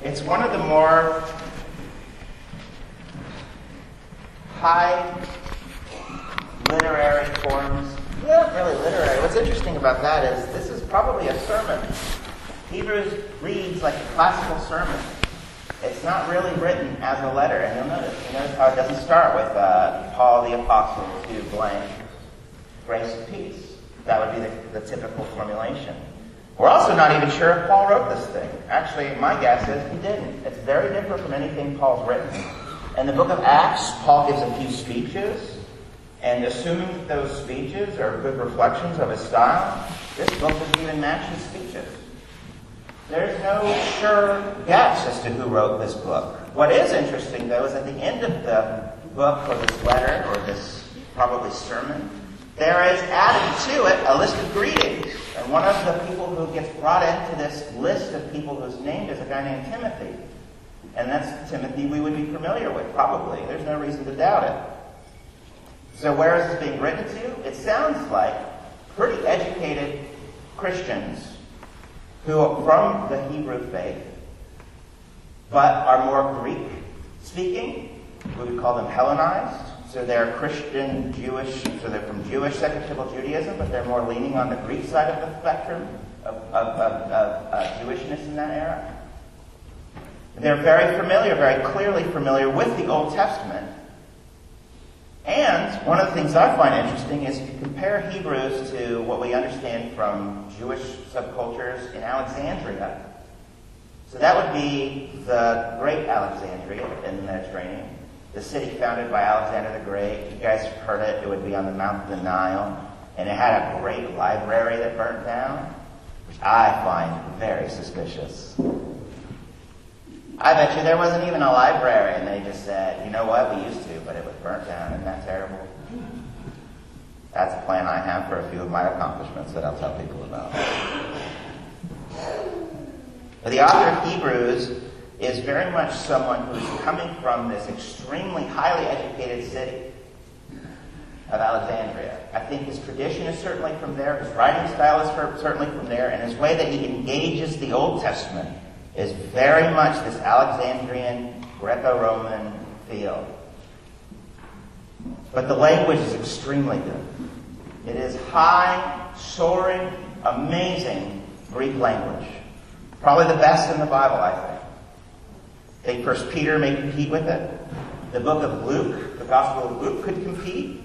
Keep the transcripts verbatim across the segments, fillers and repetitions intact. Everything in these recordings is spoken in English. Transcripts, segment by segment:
It's one of the more high literary forms. Not really literary. What's interesting about that is this is probably a sermon. Hebrews reads like a classical sermon. It's not really written as a letter, and you'll notice. You notice how it doesn't start with uh, Paul the Apostle to blank, grace and peace. That would be the, the typical formulation. We're also not even sure if Paul wrote this thing. Actually, my guess is he didn't. It's very different from anything Paul's written. In the book of Acts, Paul gives a few speeches, and assuming that those speeches are good reflections of his style, this book doesn't even match his speeches. There's no sure guess as to who wrote this book. What is interesting, though, is at the end of the book, or this letter, or this probably sermon, there is added to it a list of greetings. And one of the people who gets brought into this list of people who's named is a guy named Timothy. And that's Timothy we would be familiar with, probably. There's no reason to doubt it. So where is this being written to? It sounds like pretty educated Christians who are from the Hebrew faith, but are more Greek-speaking. We would call them Hellenized. So they're Christian, Jewish, so they're from Jewish Second Temple Judaism, but they're more leaning on the Greek side of the spectrum of, of, of, of uh, Jewishness in that era. They're very familiar, very clearly familiar with the Old Testament. And one of the things I find interesting is if you compare Hebrews to what we understand from Jewish subcultures in Alexandria. So that would be the great Alexandria in the Mediterranean, the city founded by Alexander the Great. You guys have heard it. It would be on the mouth of the Nile. And it had a great library that burnt down, which I find very suspicious. I bet you there wasn't even a library, and they just said, you know what, we used to, but it was burnt down. Isn't that terrible? That's a plan I have for a few of my accomplishments that I'll tell people about. But the author of Hebrews is very much someone who's coming from this extremely highly educated city of Alexandria. I think his tradition is certainly from there, his writing style is certainly from there, and his way that he engages the Old Testament is very much this Alexandrian, Greco-Roman feel. But the language is extremely good. It is high, soaring, amazing Greek language. Probably the best in the Bible, I think. I think First Peter may compete with it. The book of Luke, the Gospel of Luke, could compete.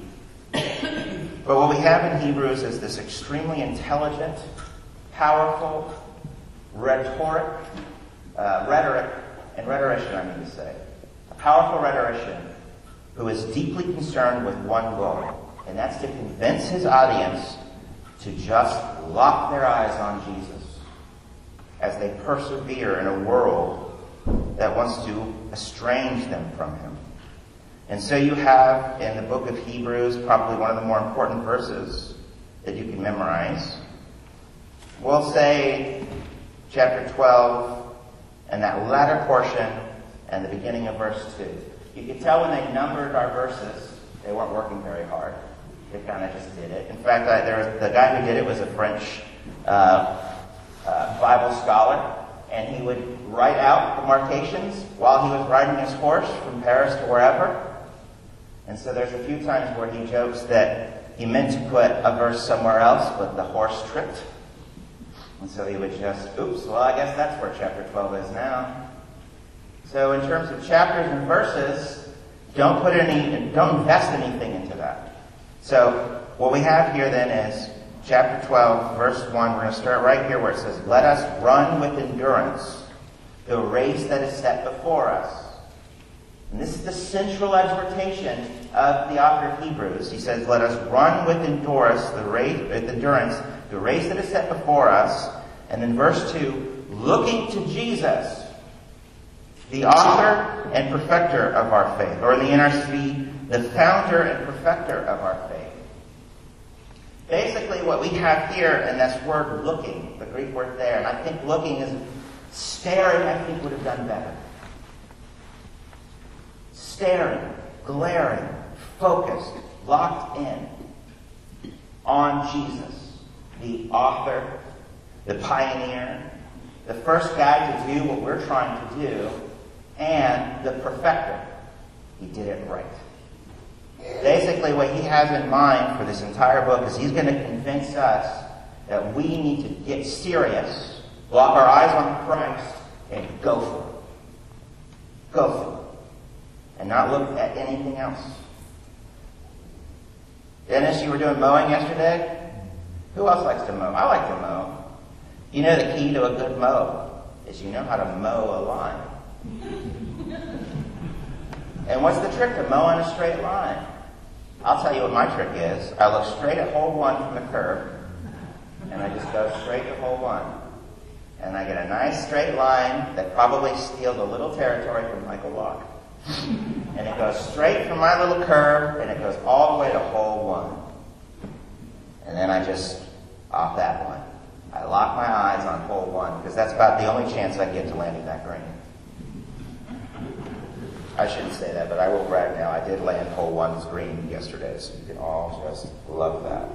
But what we have in Hebrews is this extremely intelligent, powerful, rhetoric, uh, rhetoric, and rhetorician, I mean to say. A powerful rhetorician who is deeply concerned with one goal, and that's to convince his audience to just lock their eyes on Jesus as they persevere in a world that wants to estrange them from him. And so you have in the book of Hebrews probably one of the more important verses that you can memorize. We'll say chapter twelve and that latter portion and the beginning of verse two. You can tell when they numbered our verses, they weren't working very hard. They kind of just did it. In fact, I, there, the guy who did it was a French uh, uh, Bible scholar. And he would write out the marcations while he was riding his horse from Paris to wherever. And so there's a few times where he jokes that he meant to put a verse somewhere else, but the horse tripped. And so he would just, oops, well, I guess that's where chapter twelve is now. So in terms of chapters and verses, don't put any, don't invest anything into that. So what we have here then is chapter twelve, verse one, we're going to start right here where it says, let us run with endurance the race that is set before us. And this is the central exhortation of the author of Hebrews. He says, let us run with endurance the race, with endurance, the race that is set before us. And then verse two, looking to Jesus, the author and perfecter of our faith. Or in the N R S V, the founder and perfecter of our faith. Basically, what we have here in this word looking, the Greek word there, and I think looking is staring, I think would have done better. Staring, glaring, focused, locked in on Jesus, the author, the pioneer, the first guy to do what we're trying to do, and the perfecter. He did it right. Basically, what he has in mind for this entire book is he's going to convince us that we need to get serious, lock our eyes on Christ, and go for it. Go for it. And not look at anything else. Dennis, you were doing mowing yesterday? Who else likes to mow? I like to mow. You know the key to a good mow is you know how to mow a line. And what's the trick to mowing a straight line? I'll tell you what my trick is. I look straight at hole one from the curb, and I just go straight to hole one. And I get a nice straight line that probably steals a little territory from Michael Walk. And it goes straight from my little curve, and it goes all the way to hole one. And then I just, off that one, I lock my eyes on hole one, because that's about the only chance I get to landing that green. I shouldn't say that, but I will brag now. I did land hole one's green yesterday, so you can all just love that.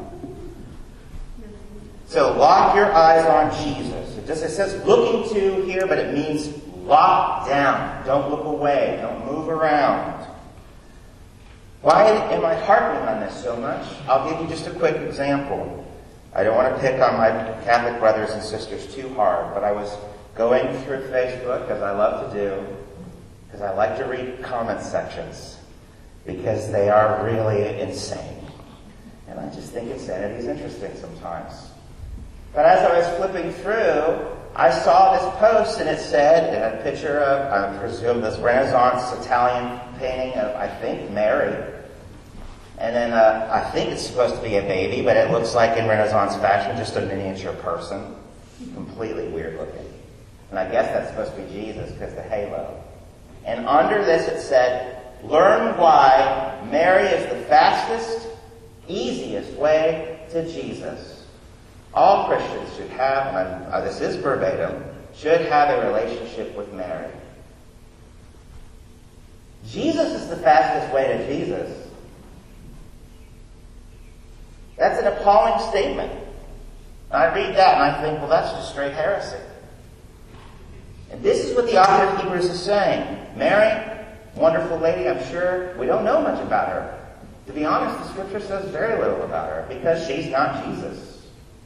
So lock your eyes on Jesus. It just it says looking to here, but it means lock down. Don't look away. Don't move around. Why am I harping on this so much? I'll give you just a quick example. I don't want to pick on my Catholic brothers and sisters too hard, but I was going through Facebook, as I love to do, because I like to read comment sections, because they are really insane. And I just think insanity is interesting sometimes. But as I was flipping through, I saw this post, and it said, it had a picture of, I presume, this Renaissance Italian painting of, I think, Mary. And then uh, I think it's supposed to be a baby, but it looks like in Renaissance fashion, just a miniature person. Completely weird looking. And I guess that's supposed to be Jesus, because the halo. And under this it said, learn why Mary is the fastest, easiest way to Jesus. All Christians should have, and uh, this is verbatim, should have a relationship with Mary. Jesus is the fastest way to Jesus. That's an appalling statement. And I read that and I think, well, that's just straight heresy. And this is what the author of Hebrews is saying. Mary, wonderful lady, I'm sure. We don't know much about her. To be honest, the scripture says very little about her because she's not Jesus.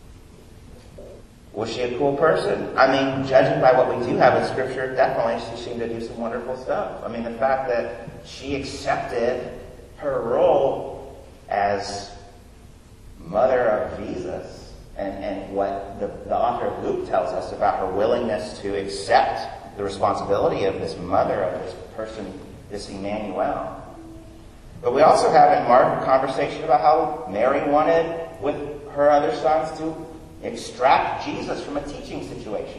Was she a cool person? I mean, judging by what we do have in scripture, definitely she seemed to do some wonderful stuff. I mean, the fact that she accepted her role as mother of Jesus, and, and what the, the author of Luke tells us about her willingness to accept the responsibility of this mother of this person, this Emmanuel. But we also have in Mark a conversation about how Mary wanted, with her other sons, to extract Jesus from a teaching situation.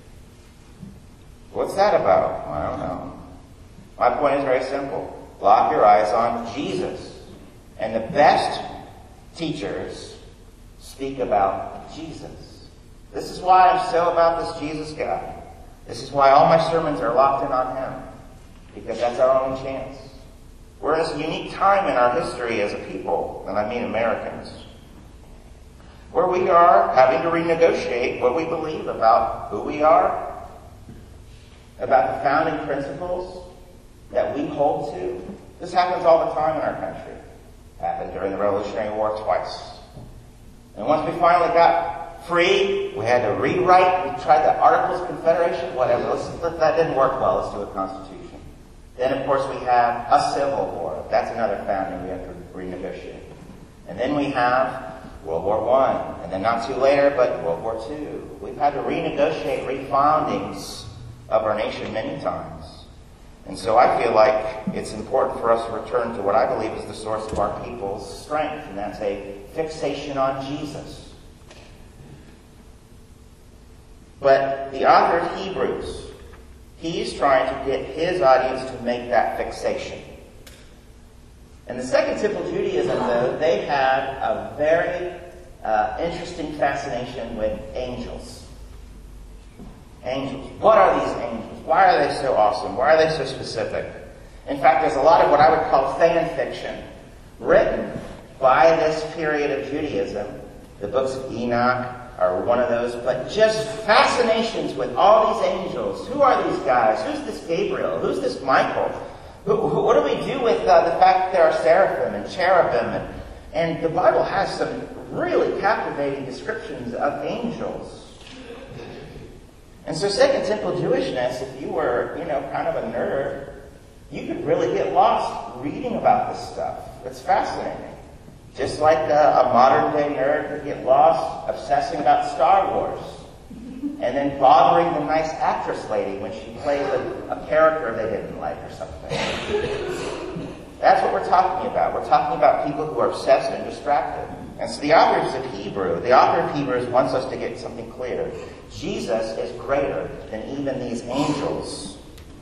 What's that about? I don't know. My point is very simple. Lock your eyes on Jesus. And the best teachers speak about Jesus. This is why I'm so about this Jesus guy. This is why all my sermons are locked in on him. Because that's our only chance. We're in this unique time in our history as a people, and I mean Americans, where we are having to renegotiate what we believe about who we are, about the founding principles that we hold to. This happens all the time in our country. It happened during the Revolutionary War twice. And once we finally got free, we had to rewrite. We tried the Articles of Confederation, whatever. Let's, let, that didn't work well. Let's do a constitution. Then, of course, we have a civil war. That's another founding we have to renegotiate. And then we have World War One, and then not too later, but World War Two. We've had to renegotiate refoundings of our nation many times. And so I feel like it's important for us to return to what I believe is the source of our people's strength, and that's a fixation on Jesus. But the author of Hebrews, he's trying to get his audience to make that fixation. And the Second Temple Judaism, though, they had a very uh, interesting fascination with angels. Angels. What are these angels? Why are they so awesome? Why are they so specific? In fact, there's a lot of what I would call fan fiction written by this period of Judaism. The books of Enoch, or one of those, but just fascinations with all these angels. Who are these guys? Who's this Gabriel? Who's this Michael? Who, who, what do we do with uh, the fact that there are seraphim and cherubim? And, and the Bible has some really captivating descriptions of angels. And so Second Temple Jewishness, if you were, you know, kind of a nerd, you could really get lost reading about this stuff. It's fascinating. Just like a, a modern-day nerd could get lost obsessing about Star Wars and then bothering the nice actress lady when she plays a, a character they didn't like or something. That's what we're talking about. We're talking about people who are obsessed and distracted. And so the author of Hebrew, the author of Hebrews wants us to get something clear. Jesus is greater than even these angels.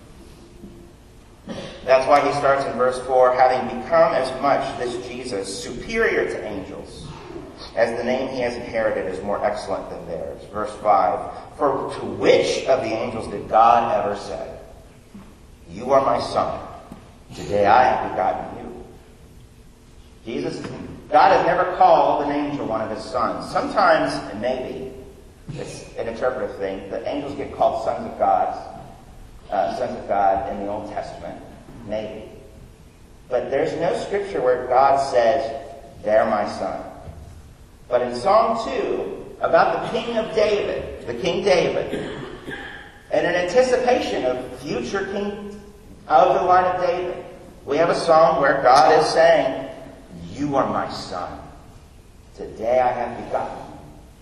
That's why he starts in verse four, having become as much, this Jesus, superior to angels, as the name he has inherited is more excellent than theirs. Verse five, for to which of the angels did God ever say, you are my son, today I have begotten you? Jesus, God has never called an angel one of his sons. Sometimes, and maybe, it's an interpretive thing, the angels get called sons of God, uh, sons of God in the Old Testament. Maybe. But there's no scripture where God says, they're my son. But in Psalm two, about the King of David, the King David, and in anticipation of future king of the line of David, we have a psalm where God is saying, you are my son. Today I have begotten you.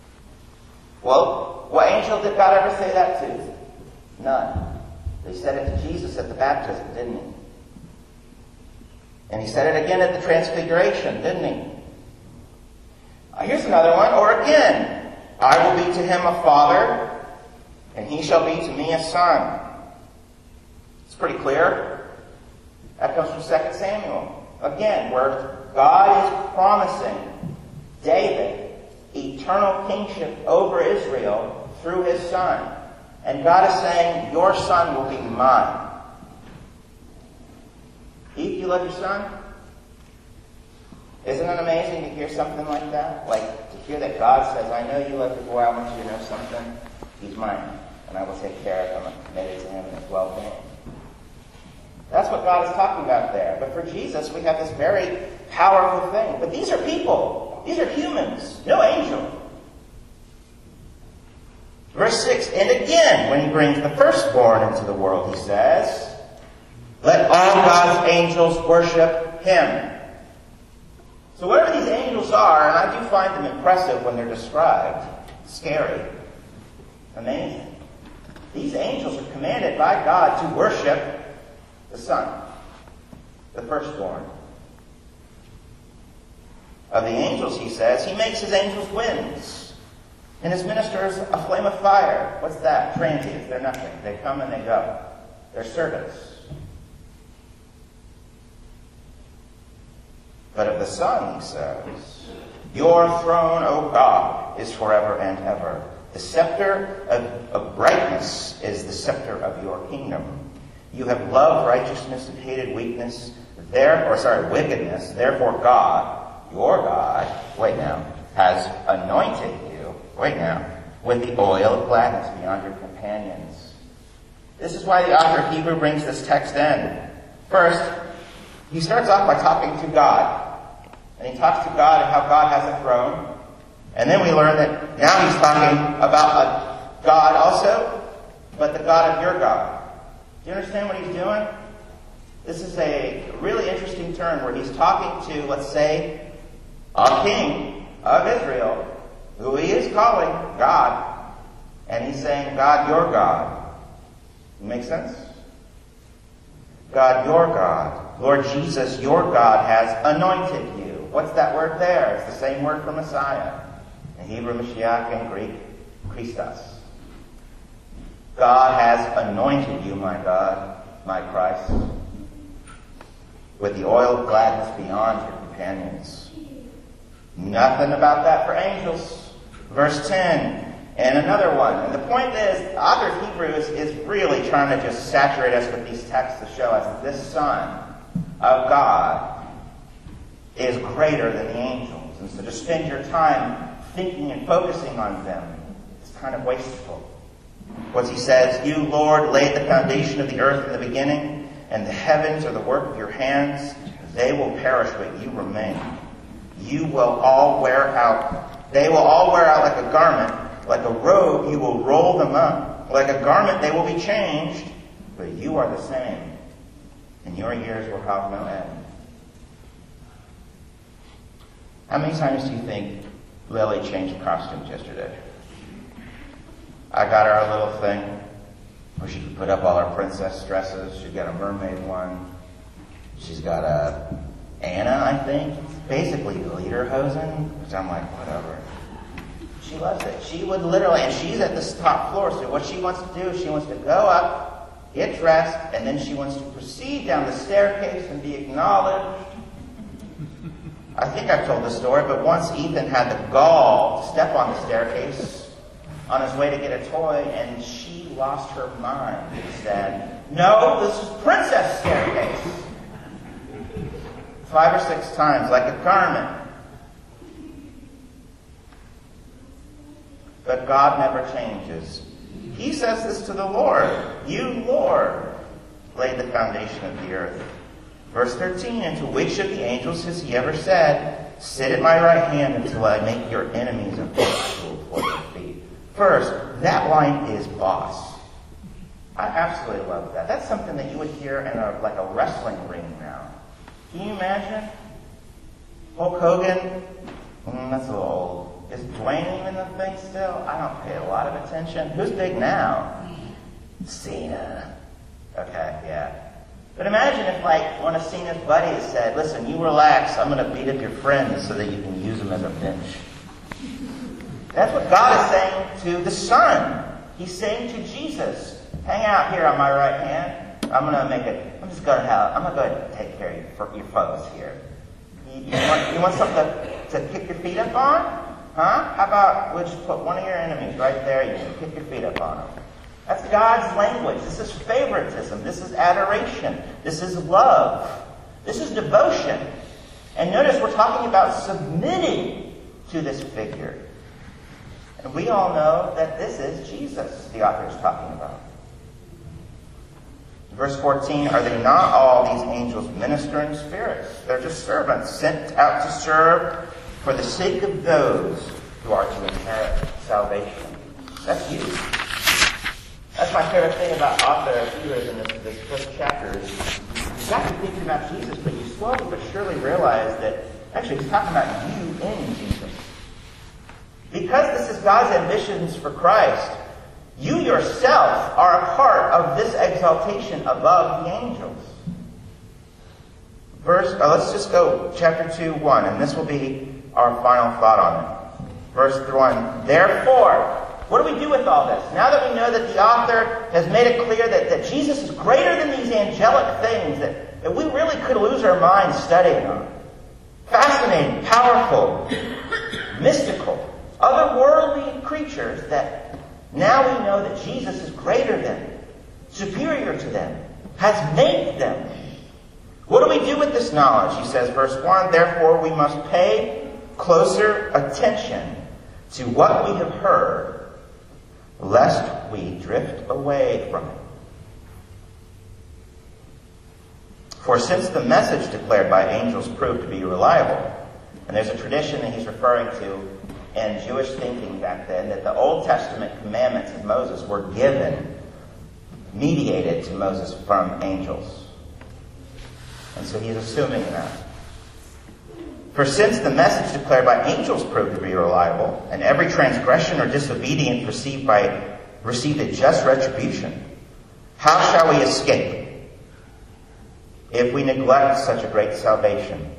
Well, what angel did God ever say that to? None. He said it to Jesus at the baptism, didn't he? And he said it again at the transfiguration, didn't he? Uh, here's another one. Or again, I will be to him a father, and he shall be to me a son. It's pretty clear. That comes from Second Samuel. Again, where God is promising David eternal kingship over Israel through his son. And God is saying, your son will be mine. Heath, you love your son? Isn't it amazing to hear something like that? Like, to hear that God says, I know you love your boy, I want you to know something. He's mine, and I will take care of him and committed to him in his well-being. That's what God is talking about there. But for Jesus, we have this very powerful thing. But these are people. These are humans. No angel. Verse six, and again, when he brings the firstborn into the world, he says, let all God's angels worship him. So whatever these angels are, and I do find them impressive when they're described, scary, amazing. These angels are commanded by God to worship the Son, the firstborn. Of the angels, he says, he makes his angels winds, and his ministers a flame of fire. What's that? Transients. They're nothing. They come and they go. They're servants. But of the Son, he says, your throne, O God, is forever and ever. The scepter of, of brightness is the scepter of your kingdom. You have loved righteousness and hated weakness, therefore, sorry, wickedness. Therefore, God, your God, wait now, has anointed you, wait now, with the oil of gladness beyond your companions. This is why the author of Hebrew brings this text in. First, he starts off by talking to God. And he talks to God and how God has a throne. And then we learn that now he's talking about a God also, but the God of your God. Do you understand what he's doing? This is a really interesting turn where he's talking to, let's say, a king of Israel, who he is calling God. And he's saying, God, your God. Make sense? God, your God. Lord Jesus, your God has anointed you. What's that word there? It's the same word for Messiah. In Hebrew, Mashiach, in Greek, Christos. God has anointed you, my God, my Christ, with the oil of gladness beyond your companions. Nothing about that for angels. Verse ten, and another one. And the point is, the author of Hebrews is really trying to just saturate us with these texts to show us that this Son of God is greater than the angels. And so to spend your time thinking and focusing on them is kind of wasteful. What he says, you, Lord, laid the foundation of the earth in the beginning, and the heavens are the work of your hands. They will perish, but you remain. You will all wear out. They will all wear out like a garment. Like a robe, you will roll them up. Like a garment, they will be changed. But you are the same, and your years will have no end. How many times do you think Lily changed costumes yesterday? I got her a little thing where she could put up all her princess dresses. She's got a mermaid one. She's got a Anna, I think. Basically lederhosen, which I'm like, whatever. She loves it. She would literally, and she's at the top floor, so what she wants to do is she wants to go up, get dressed, and then she wants to proceed down the staircase and be acknowledged. I think I've told this story, but once Ethan had the gall to step on the staircase on his way to get a toy, and she lost her mind and said, no, this is princess staircase. Five or six times, like a garment. But God never changes. He says this to the Lord. You, Lord, laid the foundation of the earth. Verse thirteen, and to which of the angels has he ever said, sit at my right hand until I make your enemies a footstool for your feet? First, that line is boss. I absolutely love that. That's something that you would hear in a, like a wrestling ring now. Can you imagine? Hulk Hogan? Mm, that's a little old. Is Dwayne even the thing still? I don't pay a lot of attention. Who's big now? Cena. Okay, yeah. But imagine if, like, one of Cena's buddies said, listen, you relax, I'm going to beat up your friends so that you can use them as a bench. That's what God is saying to the Son. He's saying to Jesus, hang out here on my right hand. I'm going to make it, I'm just going to have, I'm going to go ahead and take care of your, your foes here. You, you, want, you want something to, to kick your feet up on? Huh? How about we'll just put one of your enemies right there, you can kick your feet up on them. That's God's language. This is favoritism. This is adoration. This is love. This is devotion. And notice we're talking about submitting to this figure. And we all know that this is Jesus the author is talking about. Verse fourteen, are they not all these angels ministering spirits? They're just servants sent out to serve for the sake of those who are to inherit salvation. That's you. That's my favorite thing about author Hebrews in this, this first chapter is you got to be thinking about Jesus, but you slowly but surely realize that actually he's talking about you in Jesus. Because this is God's ambitions for Christ, you yourself are a part of this exaltation above the angels. Verse, uh, let's just go chapter two, one, and this will be our final thought on it. Verse one, therefore, what do we do with all this? Now that we know that the author has made it clear that, that Jesus is greater than these angelic things that, that we really could lose our minds studying on. Fascinating, powerful, mystical, otherworldly creatures that now we know that Jesus is greater than, superior to them, has made them. What do we do with this knowledge? He says, verse one, therefore we must pay closer attention to what we have heard, lest we drift away from it. For since the message declared by angels proved to be reliable, and there's a tradition that he's referring to in Jewish thinking back then, that the Old Testament commandments of Moses were given, mediated to Moses from angels. And so he's assuming that. For since the message declared by angels proved to be reliable, and every transgression or disobedience received by received a just retribution, how shall we escape if we neglect such a great salvation?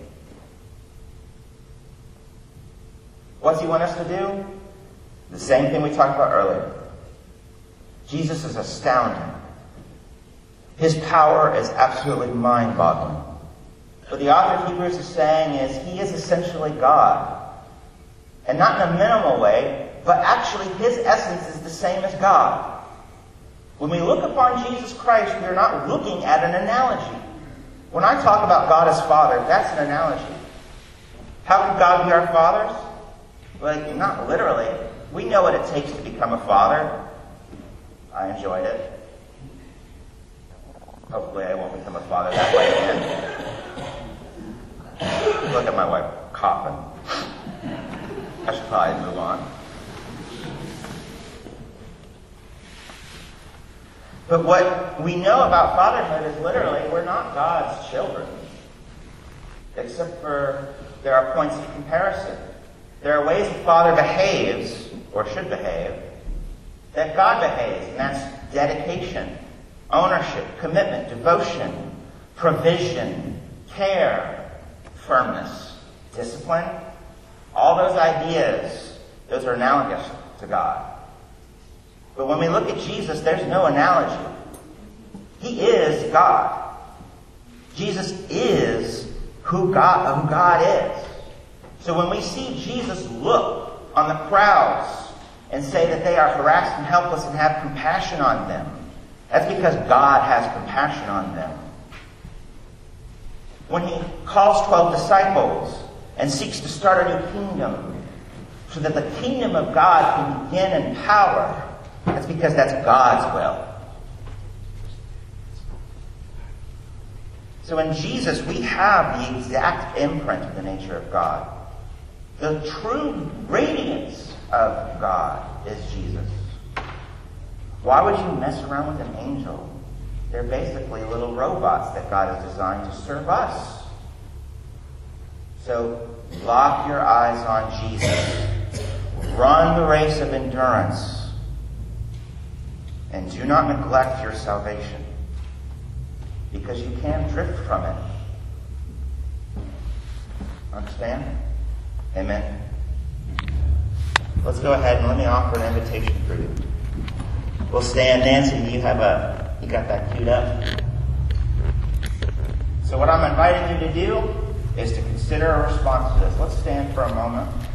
What's he want us to do? The same thing we talked about earlier. Jesus is astounding. His power is absolutely mind-boggling. What the author of Hebrews is saying is he is essentially God. And not in a minimal way, but actually his essence is the same as God. When we look upon Jesus Christ, we are not looking at an analogy. When I talk about God as Father, that's an analogy. How can God be our fathers? Like, not literally. We know what it takes to become a father. I enjoyed it. Hopefully I won't become a father that way again. Look at my wife coughing. I should probably move on. But what we know about fatherhood is literally we're not God's children. Except for there are points of comparison. There are ways a father behaves, or should behave, that God behaves, and that's dedication, ownership, commitment, devotion, provision, care, firmness, discipline. All those ideas, those are analogous to God. But when we look at Jesus, there's no analogy. He is God. Jesus is who God, who God is. So when we see Jesus look on the crowds and say that they are harassed and helpless and have compassion on them, that's because God has compassion on them. When he calls twelve disciples and seeks to start a new kingdom so that the kingdom of God can begin in power, that's because that's God's will. So in Jesus, we have the exact imprint of the nature of God. The true radiance of God is Jesus. Why would you mess around with an angel? They're basically little robots that God has designed to serve us. So lock your eyes on Jesus. Run the race of endurance. And do not neglect your salvation, because you can drift from it. Understand? Amen? Let's go ahead and let me offer an invitation for you. We'll stand. Nancy, you have a, you got that queued up? So what I'm inviting you to do is to consider a response to this. Let's stand for a moment.